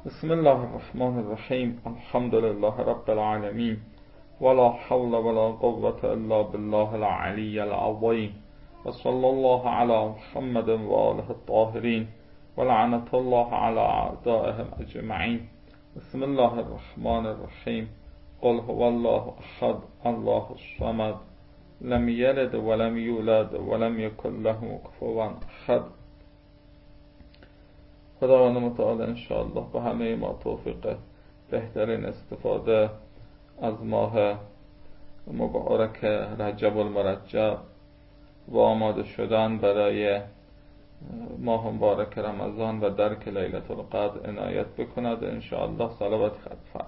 بسم الله الرحمن الرحیم. الحمد لله رب العالمین ولا حول ولا قوة الا بالله العلی العظیم و صلی الله علی محمد و آله الطاهرین و لعنت الله علی اعدائهم اجمعین. بسم الله الرحمن الرحیم. قل هو الله احد الله الصمد لم یلد ولم یولد ولم یکن له کفوا احد. خداوند متعال انشاءالله به همه ما توفیق بهترین استفاده از ماه مبارک رجب المرجب و آماده شدن برای ماه مبارک رمضان و درک لیلة القدر عنایت بکند انشاءالله. صلوات خط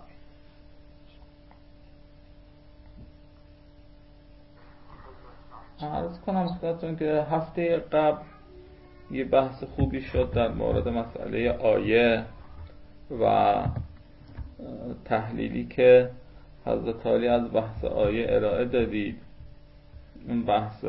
عرض کنم خدمتتون که هفته قبل یه بحث خوبی شد در مورد مسئله آیه و تحلیلی که حضرت علی از بحث آیه ارائه دادید. اون بحث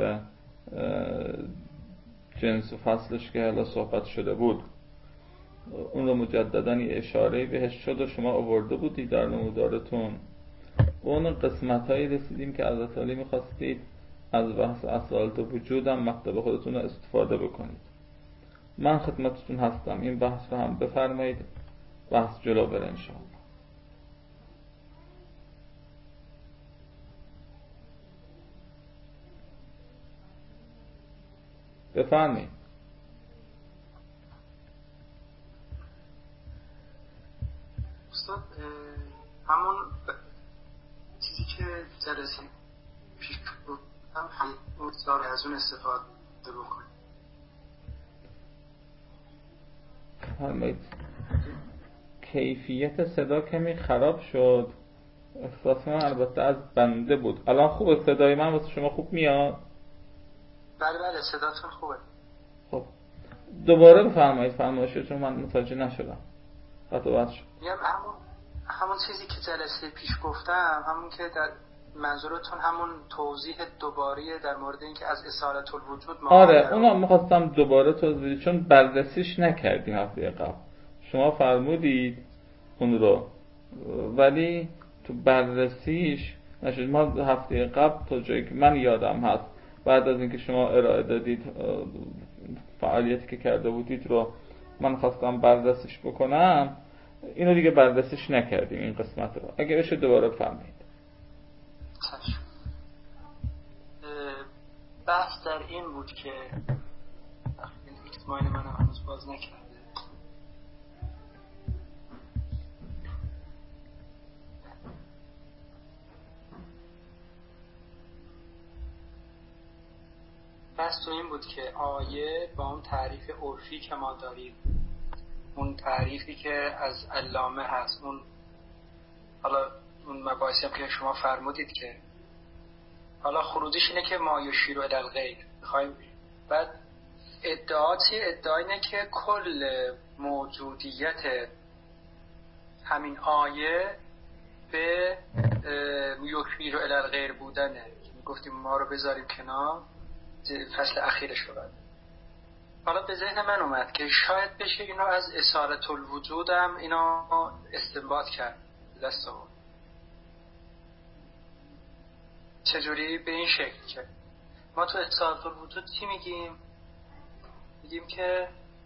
جنس و فصلش که حالا صحبت شده بود، اون رو مجدداً یه اشاره بهش شد و شما آورده بودید در نمودارتون. به اون قسمت هایی رسیدیم که حضرت علی میخواستید از بحث اصالت وجود هم مطلب خودتون رو استفاده بکنید. من خدمتتون هستم، این بحث رو هم بفرمایید، بحث جلو بره انشاءالله. بفرمایید. استاد همون چیزی که جلسه پیش گفتم هم از اون استفاده بکنید. فرمایید. کیفیت صدا کمی خراب شد، احساس من البته از بنده بود. الان خوبه؟ صدای من واسه شما خوب میاد؟ بله صداتون خوبه. خب دوباره بفرمایید فرمایشتون، چون من متوجه نشدم. قطع شد. میگم همون چیزی که جلسه پیش گفتم، همون که در منظورتون همون توضیح دوباره در مورد اینکه از اصالت الوجود آره اونم میخواستم دوباره توضیح بدید چون بررسیش نکردیم هفته قبل. شما فرمودید اون رو ولی تو بررسیش نشد. ما هفته قبل تا جایی که من یادم هست بعد از اینکه شما ارائه دادید فعالیتی که کرده بودید رو من خواستم بررسیش بکنم، اینو دیگه بررسیش نکردیم این قسمت رو. اگه بشه دوباره بفرمایید. بحث در این بود که ایکس مایل من هنوز باز نکرده. بحث تو این بود که آیه با اون تعریف عرفی که ما داریم، اون تعریفی که از علامه هست، اون حالا اون مباحثی هم که شما فرمودید که حالا خروجش اینه که ما یشیر الی الغیر میخوایم. بعد ادعا اینه که کل موجودیت همین آیه به یشیر الی الغیر بودنه. گفتیم ما رو بذاریم کنار، فصل اخیرش رو بعد. حالا به ذهن من اومد که شاید بشه اینو از اصالت الوجود هم اینو استنباط کرد. دست آورد چجوری؟ به این شکل که ما تو اصالت الوجود چی میگیم؟ میگیم که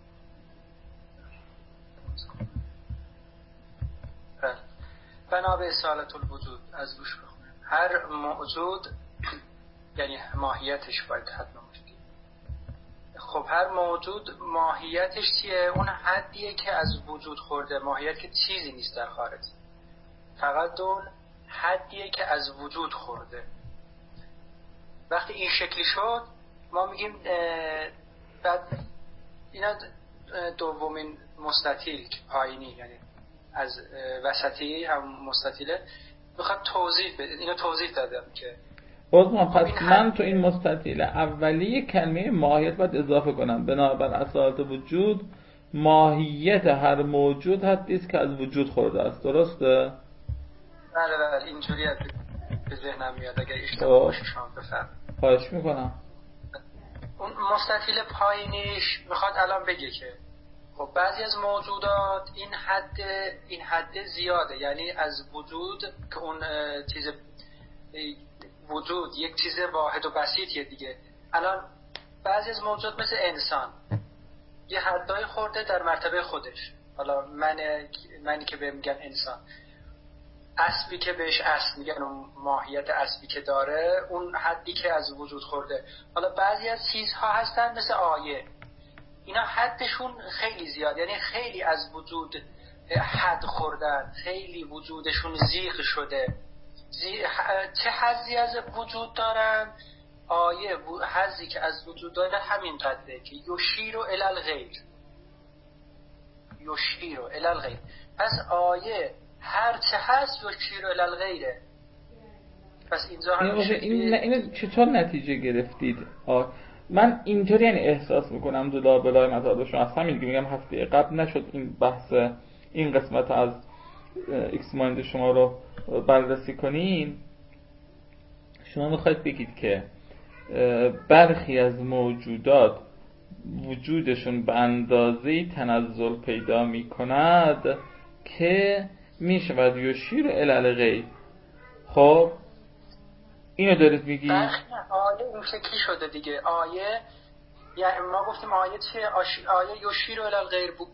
بنا به اصالت الوجود از روش بخونیم هر موجود، یعنی ماهیتش باید حتما مشکل. خب هر موجود ماهیتش چیه؟ اون حدیه که از وجود خورده. ماهیت که چیزی نیست در خارج، فقط اون حدیه که از وجود خورده. وقتی این شکلی شد ما میگیم بعد اینا دومین مستطیل پایینی، یعنی از وسطی هم مستطیله، میخواد توضیح بده. اینو توضیح دادم که پس من تو این مستطیل اولی کلمه ماهیت باید اضافه کنم. بنابر اصالت وجود ماهیت هر موجود حدیست که از وجود خورده است. درسته؟ بله اینجوری به ذهنم میاد. اگر اشتباه باشه شما بفرمایید. خواهش میکنم. اون مستطیل پایینیش میخواد الان بگه که خب بعضی از موجودات این حد زیاده، یعنی از وجود که اون چیز وجود یک چیز واحد و بسیطیه دیگه. الان بعضی از موجودات مثل انسان یه حدای خورده در مرتبه خودش. حالا منی که بهم میگن انسان، اسبی که بهش اسب میگن و ماهیت اسبی که داره، اون حدی که از وجود خورده. حالا بعضی از چیزها هستن مثل آیه، اینا حدشون خیلی زیاد، یعنی خیلی از وجود حد خوردن، خیلی وجودشون زیغ شده. چه حظی از وجود دارن؟ آیه حظی که از وجود داره همین قدره که یشیر الی الغیر، یشیر الی الغیر. پس آیه هر چه هست یشیر الی الغیره. پس اینجا هم اینو چطور نتیجه گرفتید؟ من اینطوری یعنی احساس میکنم جدا بلای مطالب شما از همین که میگم هفته قبل نشد این بحث این قسمت از ایکس مایند شما رو بررسی کنیم. شما میخواید بگید که برخی از موجودات وجودشون به اندازه‌ای تنزل پیدا میکند که میشود یشیر الی الغیر. خب اینو دارید میگی؟ آیه این شکلی شده دیگه. آیه یعنی ما گفتیم آیه چیه؟ آیه یشیر الی الغیر بود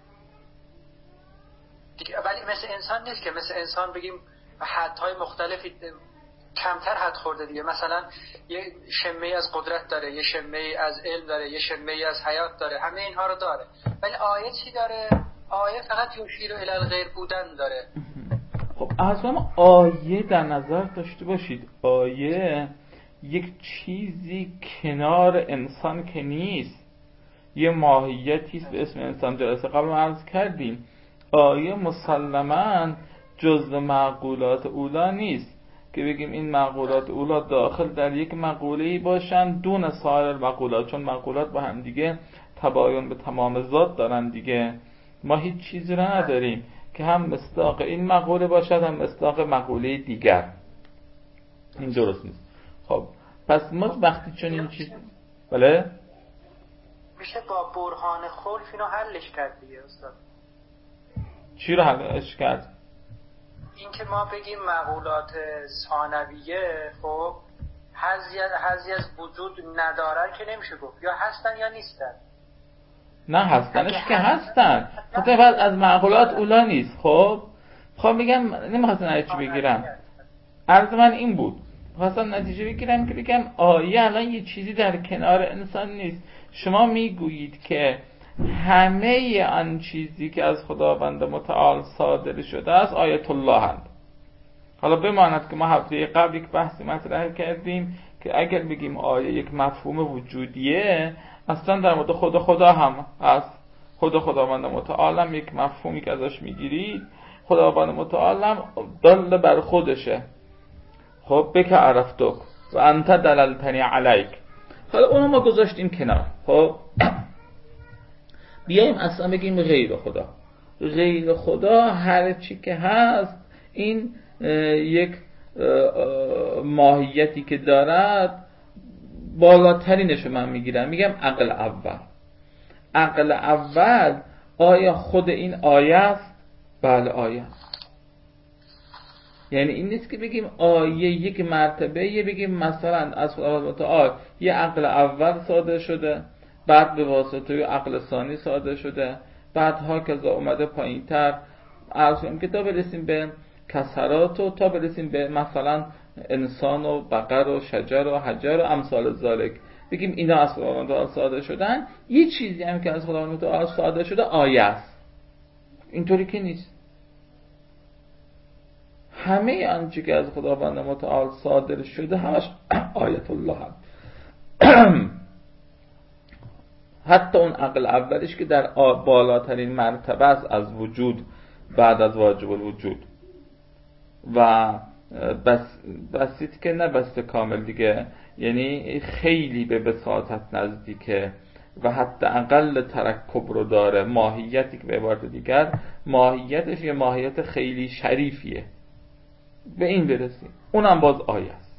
دیگه. ولی مثل انسان نیست که مثل انسان بگیم حدهای مختلفی کمتر حد خورده دیگه. مثلا یه شمه از قدرت داره، یه شمه از علم داره، یه شمه از حیات داره، همه اینها رو داره. ولی آیه چی داره؟ آیه فقط یشیر الی الغیر بودن داره. خب اصلا آیه در نظر داشته باشید، آیه یک چیزی کنار انسان که نیست، یه ماهیتی است به اسم انسان. جلسه قبل عرض کردیم آیه مسلماً جزء معقولات اولا نیست که بگیم این معقولات اولا داخل در یک مقوله‌ای باشن دون سایر المعقولات، چون معقولات با هم دیگه تباین به تمام ذات دارن دیگه. ما هیچ چیزی رو نداریم که هم مصداق این مقوله باشد هم مصداق مقوله دیگر. این درست نیست. خب پس ما وقتی چون این چیز بله میشه با برهان خلف اینو حلش کرد دیگه استاد. چی رو حلش کرد؟ این که ما بگیم مقولات ثانویه خب حظی از وجود ندارن که نمیشه گفت، یا هستن یا نیستن. نه هستنش که هستن، خب از معقولات اولا نیست. خب میگم نمیخواستم نتیجه بگیرم، عرض من این بود، خواستم نتیجه بگیرم که بگم آیه الان یه چیزی در کنار انسان نیست. شما میگویید که همه آن چیزی که از خداوند متعال صادر شده است آیت الله هست. حالا بماند که ما هفته قبل یک بحثی مطرح کردیم که اگر بگیم آیه یک مفهوم وجودیه، اصلا در مورد خدا هم هست. خداوند متعال هم یک مفهومی که ازش میگیرید، خداوند متعال هم دل بر خودشه. خب بک عرفتک و انت دللتنی علیک. حالا اونو ما گذاشتیم کنار. خب بیاییم اصلا بگیم غیر خدا. غیر خدا هر چی که هست این یک ماهیتی که دارد بالاترینشو من میگیرم، میگم عقل اول. عقل اول آیا خود این آیه است؟ بله آیه است. یعنی این نیست که بگیم آیه یک مرتبه، یه بگیم مثلا از خداوند متعال یه عقل اول صادر شده، بعد به واسطه عقل ثانی صادر شده، بعد ها که اومده پایین تر عرض کنیم که تا برسیم به کسرات و تا برسیم به مثلا انسان و بقر و شجر و حجر و امثال ذالک، بگیم اینا از خداوند متعال صادر شدن. یه چیزی هم که از خداوند متعال صادر شده آیه است. اینطوری که نیست. همه آنچه که از خداوند متعال صادر شده همش آیت الله هست. حتی اون عقل اولش که در بالاترین مرتبه است از وجود بعد از واجب الوجود و بسیط که نه بسته کامل دیگه، یعنی خیلی به بساطت نزدیکه و حتی اقل ترکب رو داره. ماهیتی که به عبارت دیگر ماهیتش یه ماهیت خیلی شریفیه. به این برسیم اونم باز آیه است.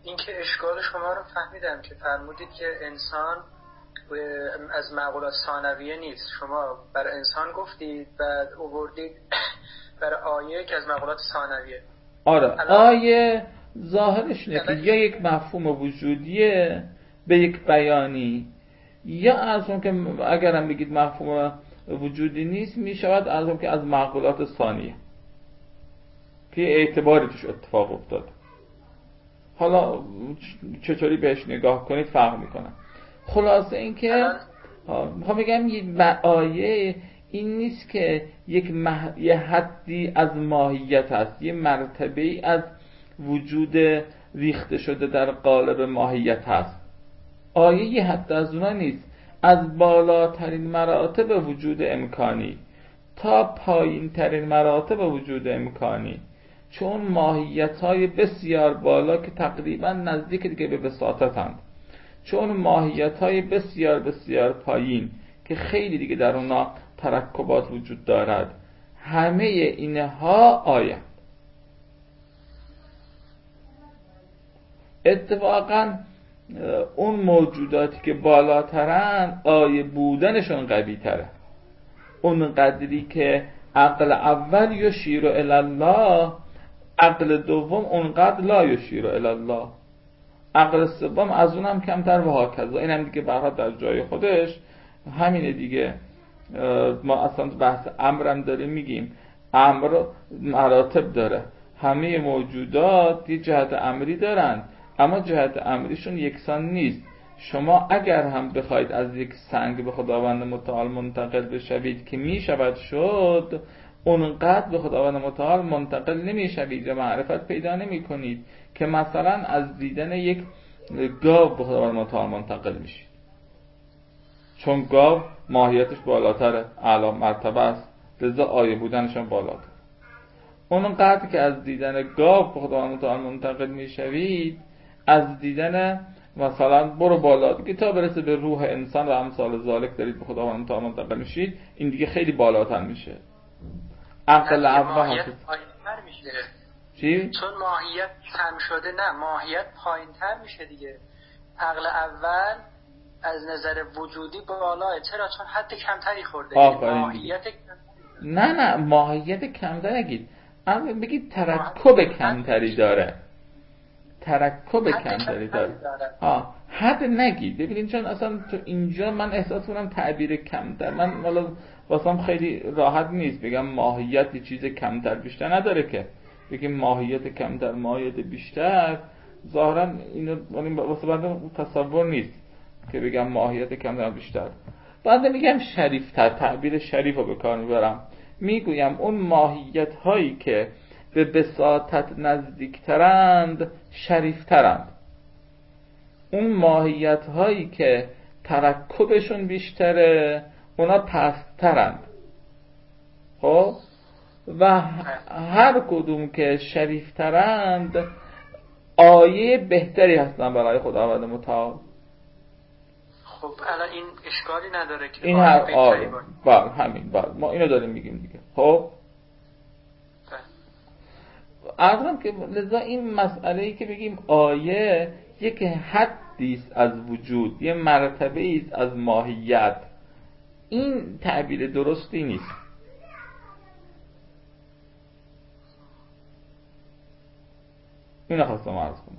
این که اشکال شما رو فهمیدم که فرمودید که انسان از معقولات ثانویه نیست. شما برای انسان گفتید بعد آوردید برای آیه که از معقولات ثانویه. آره آیه ظاهرش اینه که یا یک مفهوم وجودیه به یک بیانی، یا ارزم که اگرم بگید مفهوم وجودی نیست میشود ارزم که از معقولات ثانیه که اعتباری توش اتفاق افتاد. حالا چطوری بهش نگاه کنید فرق میکنه. خلاصه این که میخوام بگم یه آیه این نیست که یه حدی از ماهیت هست، یه مرتبه از وجود ریخته شده در قالب ماهیت هست. آیه یه حد از اونا نیست، از بالاترین مراتب وجود امکانی تا پایین ترین مراتب وجود امکانی، چون ماهیت‌های بسیار بالا که تقریبا نزدیک دیگه به وساطتند، چون ماهیت‌های بسیار بسیار پایین که خیلی دیگه در اونا ترکبات وجود دارد، همه اینها آیه. اتفاقا اون موجوداتی که بالاترن آیه بودنشون قوی تره. اون قدری که عقل اول یشیر الی الله، عقل دوم اونقدر لا یشیر الی الله، عقل سوم از اونم کمتر و هاکذا. اینم دیگه برها در جای خودش همینه دیگه. ما اصلا بحث امرم داریم میگیم امر مراتب داره، همه موجودات یه جهت امری دارن اما جهت امریشون یکسان نیست. شما اگر هم بخواید از یک سنگ به خداوند متعال منتقل بشوید که میشود شد، اونقدر به خداوند متعال منتقل نمیشوید و معرفت پیدا نمی کنید که مثلا از دیدن یک گاو به خداوند متعال منتقل میشید، چون گاو ماهیتش بالاتره، اعلی مرتبه است، لذا آیه بودنشون بالاتر. اونقدر که از دیدن گاو به خداوند متعال منتقل میشوید، از دیدن مثلا برو بالا دیگه تا برسه به روح انسان و امثال ذالک دارید به خداوند متعال منتقل میشید، این دیگه خیلی بالاتر میشه. عقل اول پایین‌تر میشه. چی؟ چون ماهیت کم شده، نه ماهیت پایین‌تر میشه دیگه. عقل اول از نظر وجودی بالاه. چرا؟ چون حد کمتری خورده. ماهیت نه ماهیت کمتر نگید، بگید ترکب کمتری داره. ترکب کمتری داره. حد نگید. ببینید چون اصلا تو اینجا من احساس کنم تعبیر کمتر، من والا واسم خیلی راحت نیست بگم ماهیت چیز کمتر بیشتر نداره، که بگیم ماهیت کمتر ماهیت بیشتر، ظاهرا اینو واسه بنده تصور نیست که بگم ماهیت کمتر بیشتر. بنده میگم شریفتر، تعبیر شریف رو به کار میبرم، میگویم اون ماهیت هایی که به بساطت نزدیکترند شریفترند، اون ماهیت هایی که ترکبشون بیشتره اونا پسترند. خب و هر کدوم که شریفترند آیه بهتری هستن برای خداوند متعال. خب الان این اشکالی نداره که این هر آیه بله همین بله ما اینو داریم میگیم دیگه. خب عرضم که لذا این مسئله‌ای که بگیم آیه یک حدیست از وجود، یه مرتبه است از ماهیت، این تعبیر درستی نیست. اینو خواستم عرض کنم.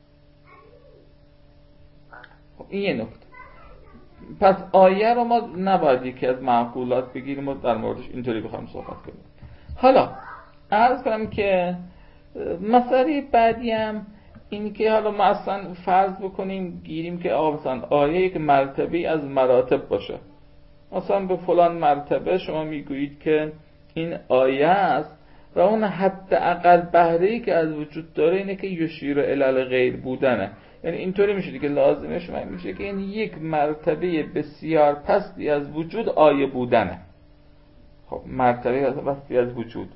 خب این یه نکته. پس آیه رو ما نباید یکی از معقولات بگیریم و در موردش اینطوری بخوایم صحبت کنیم. حالا عرض کنم که مسئله بعدی هم این که حالا ما اصلا فرض بکنیم گیریم که مثلا آیه یک مرتبه از مراتب باشه، مثلا به فلان مرتبه شما میگویید که این آیه است و اون حداقل بهره‌ای که از وجود داره اینه که یشیر الی الغیر بودنه. یعنی اینطوری میشه که لازمه شما میشه که این یک مرتبه بسیار پستی از وجود آیه بودنه. خب مرتبه پستی از وجود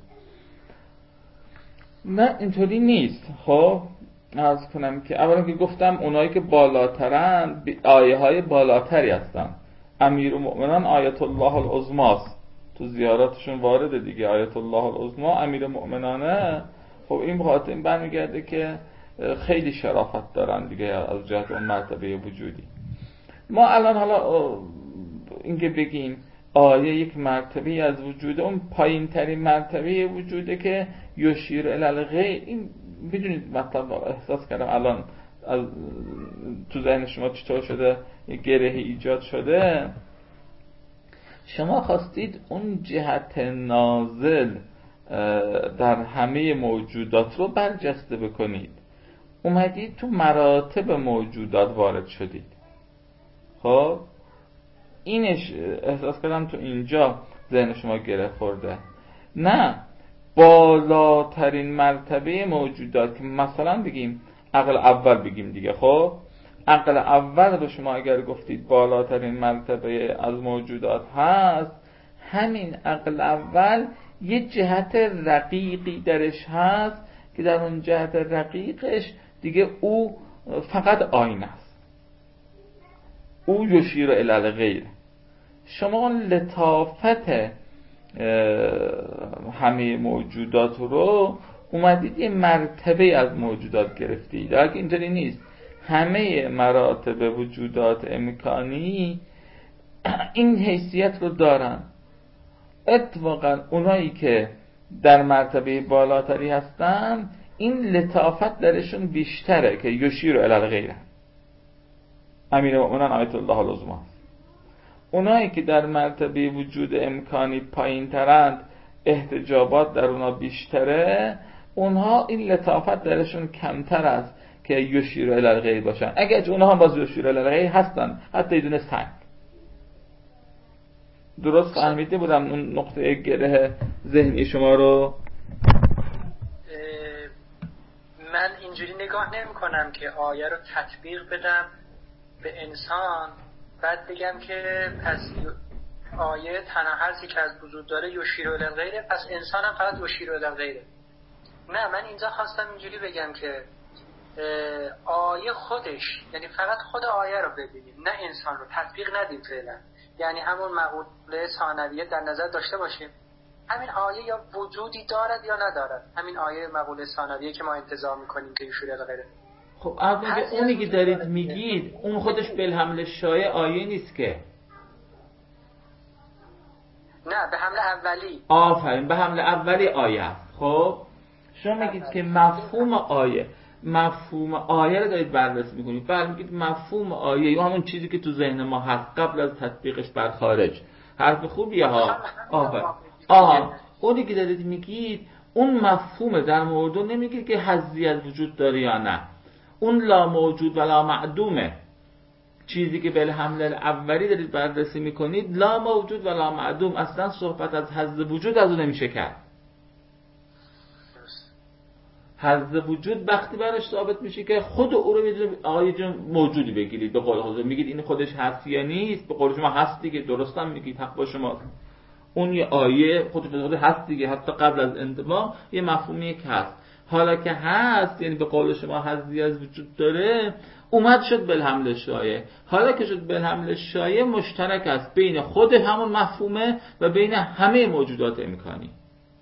نه اینطوری نیست. خب عرض کنم که اولا که گفتم اونایی که بالاترن آیه های بالاتری هستن. امیرالمؤمنان آیت الله العظمی است، تو زیاراتشون وارده دیگه آیت الله العظمی امیرالمؤمنانه. خب این بخاطر این برمیگرده که خیلی شرافت دارن دیگه از جهت اون مرتبه وجودی. ما الان حالا اینکه بگیم آیه یک مرتبه از وجود، اون پایین ترین مرتبه وجوده که یشیر الی الغیر، این بدونید مطلب احساس کردم الان تو ذهن شما چطور شده گره ایجاد شده. شما خواستید اون جهت نازل در همه موجودات رو برجسته بکنید، اومدید تو مراتب موجودات وارد شدید. خب اینش احساس کردم تو اینجا ذهن شما گره خورده. نه، بالاترین مرتبه موجودات که مثلا بگیم عقل اول بگیم دیگه، خب عقل اول رو شما اگر گفتید بالاترین مرتبه از موجودات هست، همین عقل اول یه جهت رقیقی درش هست که در اون جهت رقیقش دیگه او فقط آینه است، او یشیر الی الغیر. شما لطافت همه موجودات رو اومدید یه مرتبه از موجودات گرفتید. اگه اینطوری نیست، همه مراتب وجودات امکانی این حیثیت رو دارن. اتفاقا اونایی که در مرتبه بالاتری هستن این لطافت درشون بیشتره که یشیر الی الغیر. امیر مؤمنان آیت الله العظمی. اونایی که در مرتبه وجود امکانی پایین ترند، احتجابات در اونا بیشتره، اونها این لطافت درشون کمتر است که یشیر الی الغیر باشن. اگرچه اونها هم باز یشیر الی الغیر هستن، حتی یه دونه سنگ. درست فهمیده بودم اون نقطه گره ذهنی شما رو؟ من اینجوری نگاه نمی کنم که آیه رو تطبیق بدم به انسان بعد بگم که پس آیه تنها هرچی که از وجود داره یشیر الی الغیر، پس انسان هم فقط یشیر الی الغیره. نه، من اینجا خواستم اینجوری بگم که آیه خودش، یعنی فقط خود آیه رو ببینیم، نه انسان رو تطبیق ندیم فعلا. یعنی همون مقوله ثانویه در نظر داشته باشیم، همین آیه یا وجودی دارد یا ندارد، همین آیه مقوله ثانویه که ما انتظار میکنیم که یشیر الی الغیره. خب اگه اونی که دارید میگید اون خودش بالحمل شایع آیه نیست که؟ نه، به حمل اولی. آفرین، به حمل اولی آیه است. خب شما میگید که مفهوم آیه رو دارید بررسی میکنید. بعد میگید مفهوم آیه یا همون چیزی که تو ذهن ما هست قبل از تطبیقش بر خارج. حرف خوبیه ها. اونی که دارید میگید اون مفهوم در مورد نمیگید که حظی از وجود داره یا نه، اون لا موجود و لا معدومه. چیزی که بالحمل اولی دارید بررسی میکنید لا موجود و لا معدوم، اصلا صحبت از حظ وجود از اون نمیشه کرد. حظ وجود وقتی برش ثابت میشه که خود او رو میدونه آقای جون موجودی بگیرید، به قول خودتون میگید این خودش هست یا نیست، به قول شما هست دیگه، درست هم میگید، حق با شماست. اون یه آیه خودش هست دیگه، حتی قبل از انطباق یه مفهومی که هست. حالا که هست، یعنی به قول شما حظی از وجود داره، اومد شد بالحمل شایع. حالا که شد بالحمل شایع مشترک است بین خود همون مفهومه و بین همه موجودات امکانی.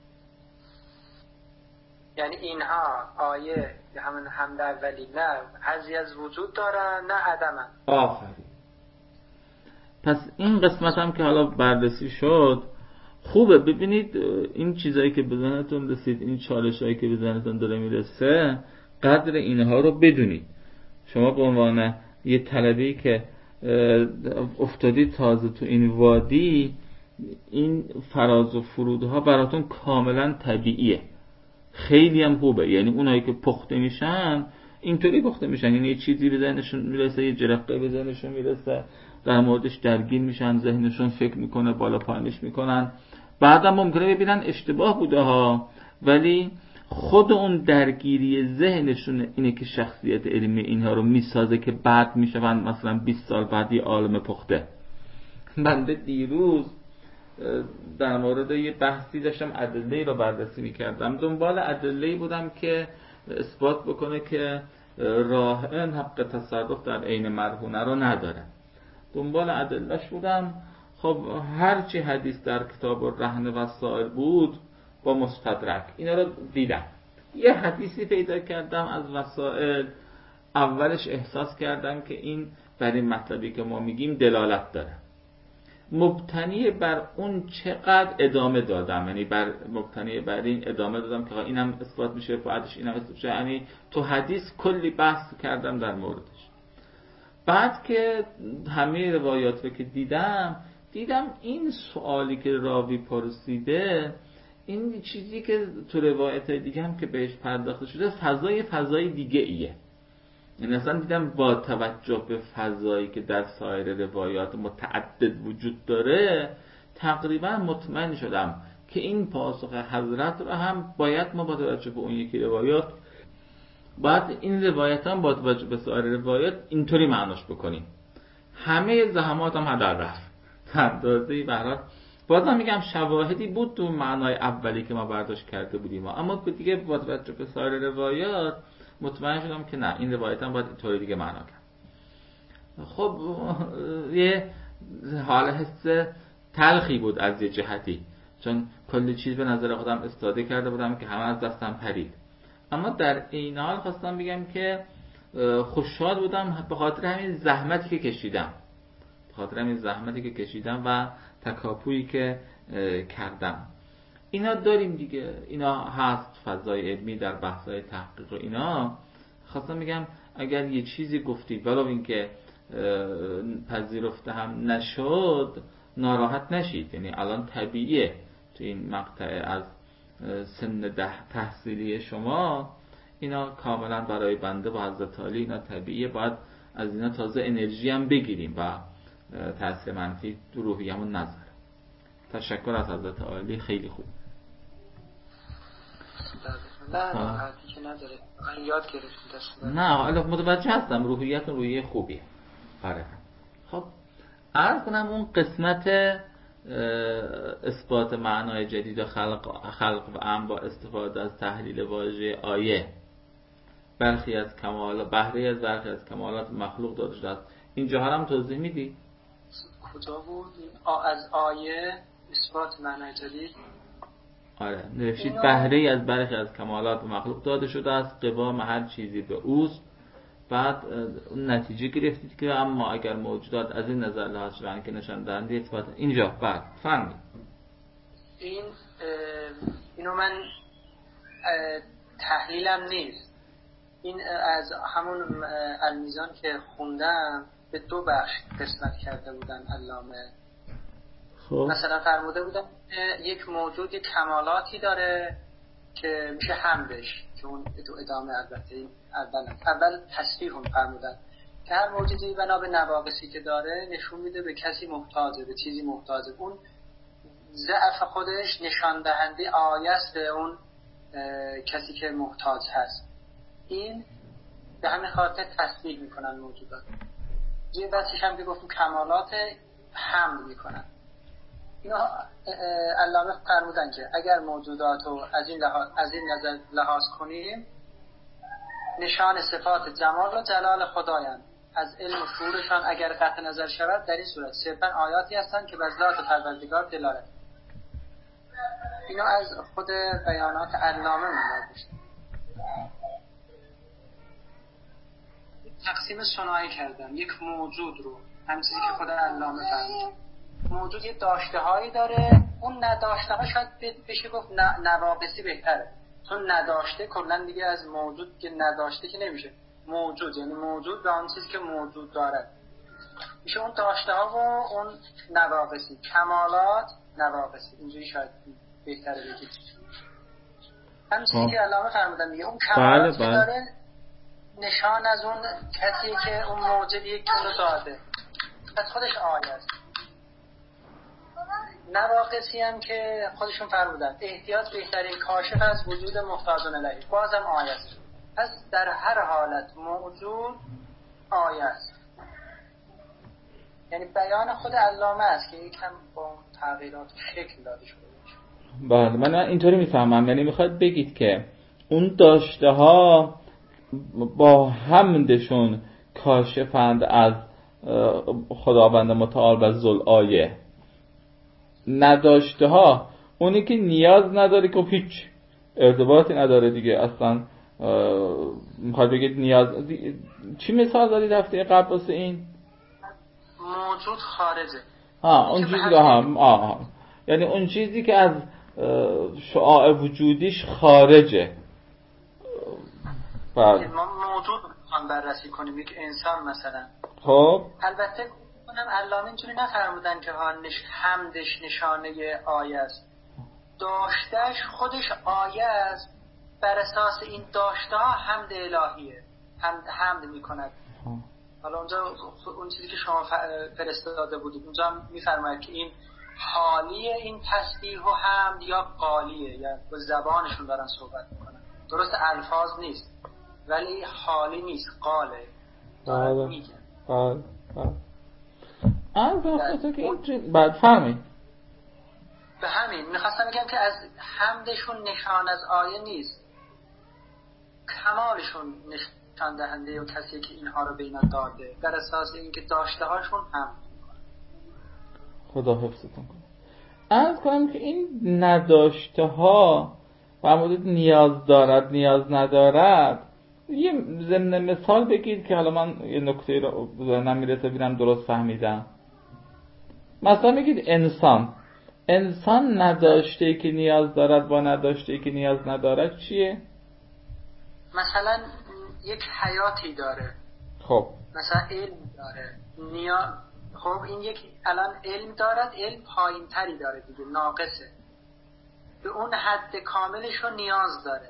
یعنی اینها آیه همون حمل اولی نه حظی از وجود دارن نه عدمن. آفرین. پس این قسمت هم که حالا بررسی شد خوبه. ببینید این چیزایی که به ذهنتون رسید، این چالشایی که به ذهنتون داره میرسه، قدر اینها رو بدونید. شما به عنوان یه طلبه‌ای که افتادید تازه تو این وادی، این فراز و فرودها براتون کاملا طبیعیه، خیلی هم خوبه. یعنی اونایی که پخته میشن اینطوری پخته میشن، یعنی یه چیزی به ذهنشون میرسه، یه جرقه به ذهنشون میرسه، در موردش درگیر میشن، ذهنشون فکر میکنه، بالا پایینش میکنن، بعدم ممکنه ببینن اشتباه بوده ها، ولی خود اون درگیری ذهنشون اینه که شخصیت علمی اینها رو میسازه که بعد میشون مثلا 20 سال بعد یه عالم پخته. بنده دیروز در مورد یه بحثی داشتم، ادله‌ای رو بررسی میکردم، دنبال ادله‌ای بودم که اثبات بکنه که راهن حق تصرف در عین مرهونه رو نداره. دنبال ادله‌اش بودم. خب هرچی حدیث در کتاب الرهن وسائل بود با مستدرک اینا رو دیدم. یه حدیثی پیدا کردم از وسائل، اولش احساس کردم که این بر این مطلبی که ما میگیم دلالت داره، مبتنی بر اون چقدر ادامه دادم، یعنی مبتنی بر این ادامه دادم که اینم اثبات میشه، بعدش اینم اثبات میشه، یعنی تو حدیث کلی بحث کردم در موردش. بعد که همه روایات رو که دیدم این سوالی که راوی پرسیده، این چیزی که تو روایت دیگه هم که بهش پرداخته شده فضای دیگه ایه. یعنی اصلا دیدم با توجه به فضایی که در سایر روایات متعدد وجود داره، تقریبا مطمئن شدم که این پاسخ حضرت رو هم باید ما با توجه به اون یکی روایات، باید این روایت هم با توجه به سایر روایات اینطوری معناش بکنیم. همه زحمات هم هدر رفت. اندازه‌ای برات بازم میگم شواهدی بود تو معنای اولی که ما برداشت کرده بودیم، اما دیگه با توجه به سایر روایات مطمئن شدم که نه، این روایت هم باید اینطوری دیگه معنا کرد. خب یه حال حس تلخی بود از یه جهتی، چون کلی چیز به نظر خودم استفاده کرده بودم که همه از دستم پرید، اما در این حال خواستم بگم که خوشحال بودم به خاطر همین زحمتی که کشیدم و تکاپویی که کردم. اینا داریم دیگه، اینا هست فضای علمی در بحث‌های تحقیق و اینا. خواستم بگم اگر یه چیزی گفتید ولو این که پذیرفته هم نشد، ناراحت نشید. یعنی الان طبیعیه تو این مقطع از سن تحصیلی شما اینا کاملا برای بنده و حضرت علی اینا طبیعیه، باید از اینا تازه انرژی هم بگیریم و تاثیر منفی تو روحیه‌مون نذاره. تشکر از حضرت علی، خیلی خوب. نه راحتی که نداره، من یاد گرفتم. نه حالا متوجه هستم روحیتون روحیه خوبیه. آره. خب عرض کنم اون قسمت اثبات معنای جدید خلق و امر با استفاده از تحلیل واژه آیه، برخی از کمالات مخلوق داده شده است. اینجا هم توضیح میدی؟ کجا بود؟ از آیه اثبات معنای جدید. آره نوشید بهره از برخی از کمالات مخلوق داده شده است، قوام هر چیزی به اوست. بعد نتیجه گرفتید که اما اگر موجودات از این نظر لحاظ شدن که نشان دهنده اثبات اینجا بعد فهمید. اینو من تحلیلم نیست، این از همون المیزان که خوندم به دو بخش قسمت کرده بودن علامه. خب مثلا فرموده بودن یک موجود کمالاتی داره که میشه حمدش، که اون تو ادامه البته اول تصریح هم فرمودن که هر موجودی بنا به نواقصی که داره نشون میده به کسی محتاجه، به چیزی محتاجه. اون ضعف خودش نشان دهنده آیه است به اون کسی که محتاج هست. این به همین خاطر تصریح میکنن موجودات. یه بحثش هم که گفتم کمالات حمد میکنن. اینا علامه فرمودن که اگر موجودات رو از این نظر لحاظ کنیم، نشان صفات جمال و جلال خدایند. از علم و شعورشان اگر قطع نظر شود، در این صورت صرفاً آیاتی هستند که بر ذات پروردگار دلالت. اینا از خود بیانات علامه میاد. تقسیم ثنایی کردم یک موجود رو، همین چیزی که خود علامه فرمود. موجود یه داشته هایی داره، اون نداشته ها شاید بشه گفت نواقصی بهتره، چون نداشته کلا دیگه از موجود که نداشته که نمیشه. موجود یعنی موجود به اون چیزی که موجود داره میشه اون داشته ها و اون نواقصی. کمالات نواقصی، اینجوری شاید بهتره بگید. همین چیزی که علامه فرمودن دیگه، اون کمالات که داره نشان از اون کسی که اون موجودی که اونو داده، از خودش آیه است. نواقصی هم که خودشون فرمودن احتیاط بهترین کاشف از وجود محتاجون الیه، بازم آیه است. پس در هر حالت موجود آیه است. یعنی بیان خود علامه است که یکم با تغییرات شکل داده شده باشه. بله من اینطوری میفهمم، یعنی میخواد بگید که اون داشته ها با حمدشون کاشفند از خداوند متعال و ذوالآیه، نداشته ها اونی که نیاز نداره که هیچ ارتباطی نداره دیگه اصلا. میخواد بگید نیاز چی مثال دادید هفته قبل واسه این؟ موجود خارجه. اون چیزی که یعنی اون چیزی که از شعاع وجودیش خارجه. ما موجود میخوام بررسی کنیم، یک انسان مثلا. خب البته اونم علامه اینجوری نفرمودن که حمدش نشانه آیه است، داشتهش خودش آیه است، بر اساس این داشته ها حمد الهیه، حمد میکند. حالا اونجا اون چیزی که شما فرستاده بودید اونجا میفرماید که این حالیه، این تسبیح و حمد، یا قالیه، یا با زبانشون دارن صحبت میکنن. درست الفاظ نیست ولی حالی نیست، قاله دارن میگن. بعد فرمایید. به همین میخواستم بگم که از حمدشون نشان از آیه نیست، کمالشون نشان دهنده و کسی که اینها رو به اینا داده، در اساس اینکه داشته هاشون هم. خدا حفظتون کنه. عرض کنم که این نداشته ها و مورد نیاز دارد نیاز ندارد، یه ضمن مثال بگید که حالا من یه نکته رو ذهنم میرسه ببینم درست فهمیدم. مثلا بگید انسان نداشته‌ای که نیاز دارد با نداشته‌ای که نیاز ندارد چیه؟ مثلا یک حیاتی داره، خب مثلا علم داره، خب این یک الان علم دارد، علم پایین تری داره دیگه، ناقصه، به اون حد کاملش رو نیاز داره.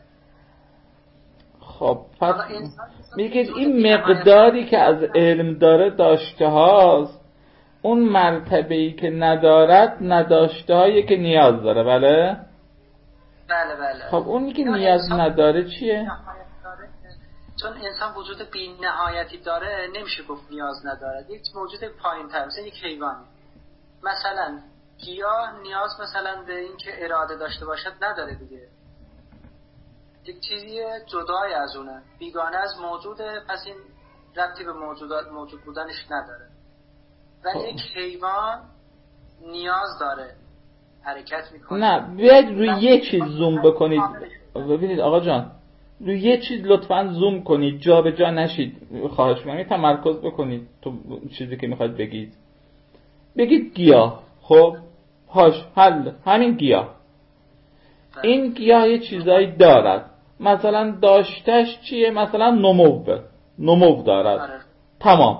خب پس میگید این مقداری که از علم داره داشته هاست، اون مرتبه‌ای که ندارد نداشته هایی که نیاز داره. بله بله. خب اونی که نیاز نداره چیه؟ چون انسان وجود بی نهایتی داره نمیشه گفت نیاز نداره، یک موجود پایین تر، مثلا یک حیوانی. مثلا گیاه نیاز مثلا به این که اراده داشته باشد نداره دیگه، یک چیزی جدای از اونه، بیگانه از موجوده، پس این ربطی به موجود بودنش نداره. ولی یک حیوان نیاز داره، حرکت میکنه. نه بیاید روی یه چیز زوم بکنید. ببینید آقا جان، روی یه چیز لطفاً زوم کنید، جا به جا نشید، خواهش می‌کنم تمرکز بکنید تو چیزی که میخواید بگید. بگید گیاه. خب حل همین گیاه. این گیاه یه چیزایی دارد، مثلا داشتش چیه؟ مثلا نمو دارد. تمام.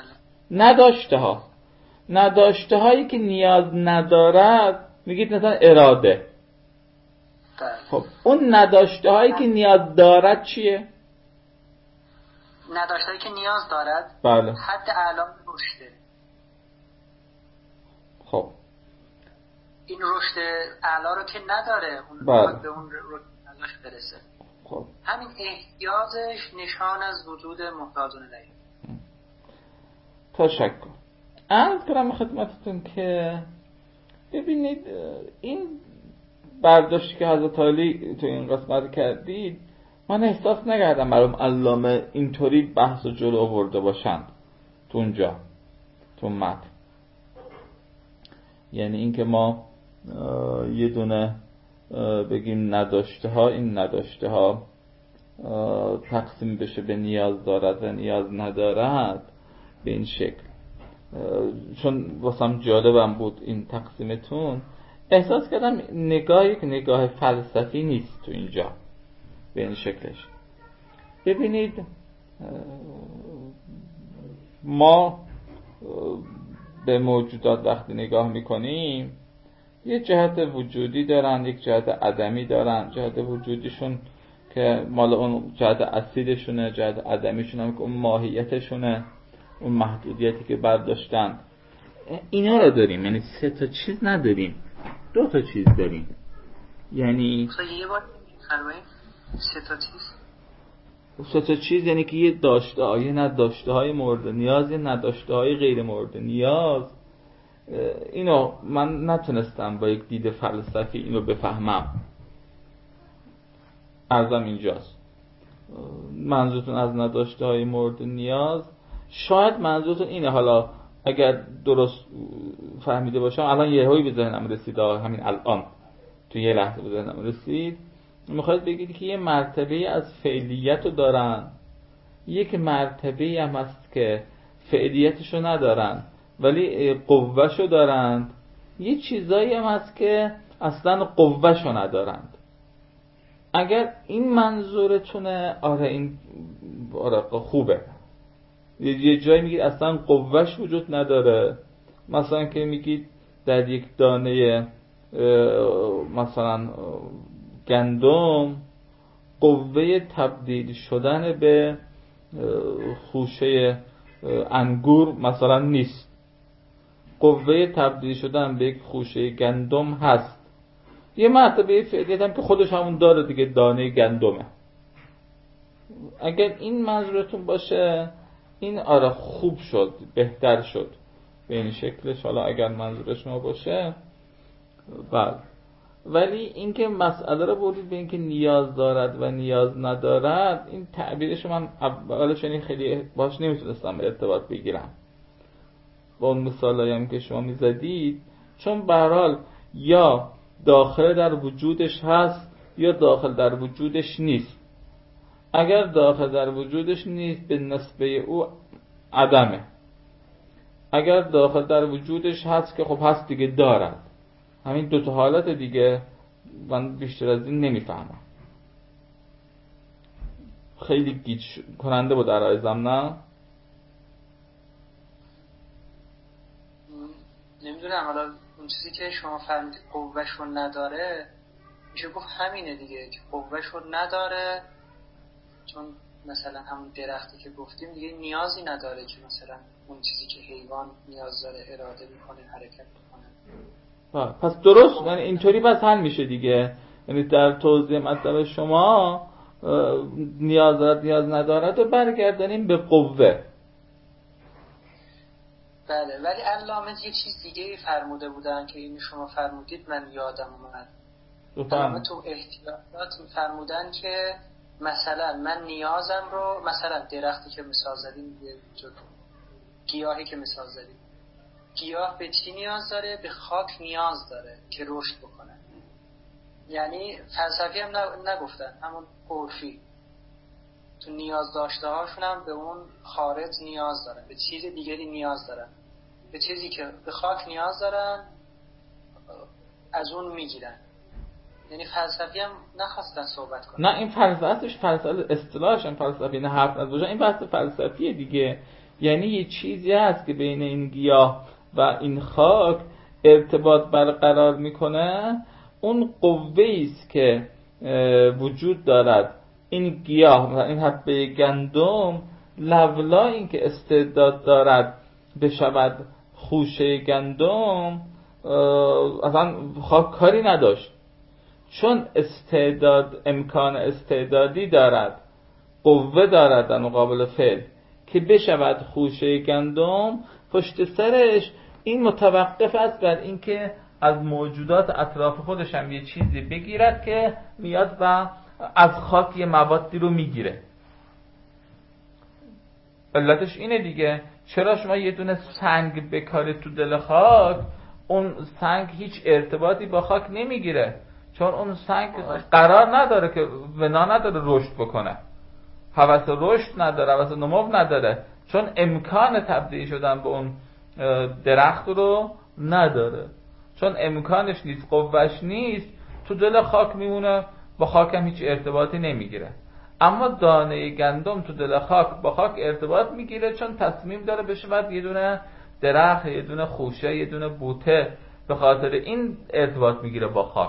نداشته هایی که نیاز ندارد میگید مثلا اراده. خب اون نداشته هایی که نیاز دارد چیه؟ نداشته هایی که نیاز دارد بله حد اعلی رشده. خب این رشد اعلی رو که نداره، اون بله. به اون رشد ازش برسه. خب همین احتیاجش نشان از وجود محتاجون الیه. تشکر. عرض کنم خدمتتون که ببینید این برداشتی که حضرت علی تو این قسمت کردید، من احساس نکردم برام علامه اینطوری بحث و جلو آورده باشند تو اونجا تو متن. یعنی اینکه ما یه دونه بگیم نداشته ها، این نداشته ها تقسیم بشه به نیاز دارد و نیاز ندارد به این شکل. چون واسم جالبم بود این تقسیمتون، احساس کردم نگاه فلسفی نیست تو اینجا به این شکلش. ببینید ما به موجودات وقتی نگاه میکنیم یه جهت وجودی دارن، یک جهت عدمی دارن. جهت وجودیشون که مال اون جهت اصیلشونه، جهت عدمیشون هم که اون ماهیتشونه، اون محدودیتی که برداشتن. اینا رو داریم، یعنی 3 تا چیز نداریم، 2 تا چیز داریم. یعنی یه بار فرمایید 3 تا چیز یعنی که یه داشته های نداشته های مورد نیاز، یه نداشته های غیر مورد نیاز. اینو من نتونستم با یک دید فلسفی اینو بفهمم. عرضم اینجاست، منظورتون از نداشته های مورد نیاز شاید منظورتون اینه. حالا اگر درست فهمیده باشم، الان یه هایی به ذهنم رسید، همین الان تو یه لحظه به ذهنم رسید میخواید بگید که یه مرتبه از فعلیت رو دارن، یک مرتبه هم هست که فعلیتش رو ندارن ولی قوهش رو دارند، یه چیزایی هم هست که اصلا قوهش رو ندارند. اگر این منظورتونه آره این آره خوبه. یه جایی میگید اصلا قوهش وجود نداره، مثلا که میگید در یک دانه مثلا گندم قوه تبدیل شدن به خوشه انگور مثلا نیست، قوه تبدیل شدن به یک خوشه گندم هست. یه مرتبه فعلیت هم که خودش همون داره دیگه، دانه گندمه. اگر این منظورتون باشه این آره خوب شد، بهتر شد به این شکلش. حالا اگر منظور شما باشه بله. ولی اینکه مسئله رو بردید به اینکه نیاز دارد و نیاز ندارد، این تعبیرش من اولش یعنی خیلی باش نمیتونستم ارتباط بگیرم با اون مثالایی هم که شما میزدید، چون به هر حال یا داخل در وجودش هست یا داخل در وجودش نیست. اگر داخل در وجودش نیست به نسبه او عدمه، اگر داخل در وجودش هست که خب هست دیگه دارد. همین دوتا حالت دیگه، من بیشتر از این نمیفهمم. خیلی گیج کننده بود عرایزم نه؟ نمیدونم، حالا اون چیزی که شما فرمودید قوهشو نداره، میشه گفت همینه دیگه که قوهشو نداره، چون مثلا همون درختی که گفتیم دیگه نیازی نداره که مثلا اون چیزی که حیوان نیاز داره اراده میکنه حرکت میکنه. پس درست، یعنی اینطوری بس حل میشه دیگه. یعنی در توضیح مطلب شما نیاز دارد نیاز ندارد و برگردانیم به قوه. بله، ولی علامه یه چیز دیگه فرموده بودن که این شما فرمودید من یادم اومد. علامه تو احتیاطات فرمودن که مثلا من نیازم رو، مثلا درختی که مثال زدیم، گیاهی که مثال زدیم، گیاه به چی نیاز داره؟ به خاک نیاز داره که رشد بکنه. یعنی فلسفی هم نگفتن، همون عرفی تو نیاز داشته هاشون هم به اون خارج نیاز دارن، به چیز دیگری نیاز دارن، به چیزی که به خاک نیاز دارن از اون میگیرن. یعنی فلسفی هم نخواستن صحبت کنن. نه این فلسفهش فلسفه اصطلاحش هم فلسفی نه، حرف نزوجه، این بحث فلسفیه دیگه. یعنی یه چیزی هست که بین این گیاه و این خاک ارتباط برقرار میکنه، اون قوه‌ای است که وجود دارد. این گیاه، این حبه گندم، لولا این که استعداد دارد بشود خوشه گندم، اصلا خاک کاری نداشت. چون استعداد، امکان استعدادی دارد، قوه دارد در مقابل فعل که بشود خوشه گندم، پشت سرش این متوقف است بر اینکه از موجودات اطراف خودش هم یه چیزی بگیرد که میاد و از خاک یه موادی رو میگیره. علتش اینه دیگه. چرا شما یه دونه سنگ بکارید تو دل خاک، اون سنگ هیچ ارتباطی با خاک نمیگیره، چون اون سنگ قرار نداره که بنا نداره رشد بکنه، هوس رشد نداره، هوس نمو نداره، چون امکان تبدیل شدن به اون درخت رو نداره، چون امکانش نیست، قوهش نیست، تو دل خاک میمونه، با خاک هم هیچ ارتباطی نمیگیره. اما دانه گندم تو دل خاک با خاک ارتباط میگیره، چون تصمیم داره بشه بعد یه دونه درخت، یه دونه خوشه، یه دونه بوته، به خاطر این ارتباط میگیره با خاک.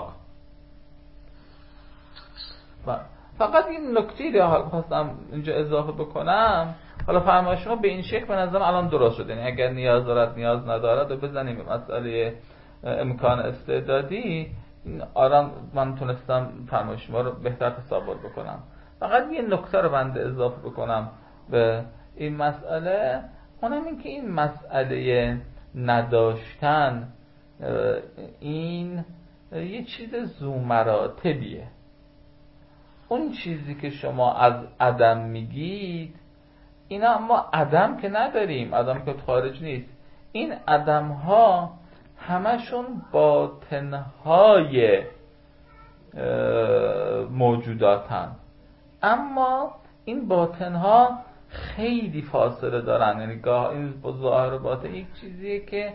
فقط این نکته رو خواستم اینجا اضافه بکنم. حالا فرمایش شما به این شکل به نظرم الان درست شد، یعنی اگر نیاز دارد نیاز ندارد و بزنیم به مسئله امکان استعدادی، آرام من تونستم فرمایش شما رو بهتر تصور بکنم. فقط یه نکته رو بنده اضافه بکنم به این مسئله، اونم این که این مسئله نداشتن این یه چیز ذو مراتبیه. اون چیزی که شما از عدم میگید، اینا ما عدم که نداریم، عدم که خارج نیست، این عدم ها همشون باطنهای موجوداتن، اما این باطنها خیلی فاصله دارن. یعنی گاه این ظاهر و باطن یک چیزیه که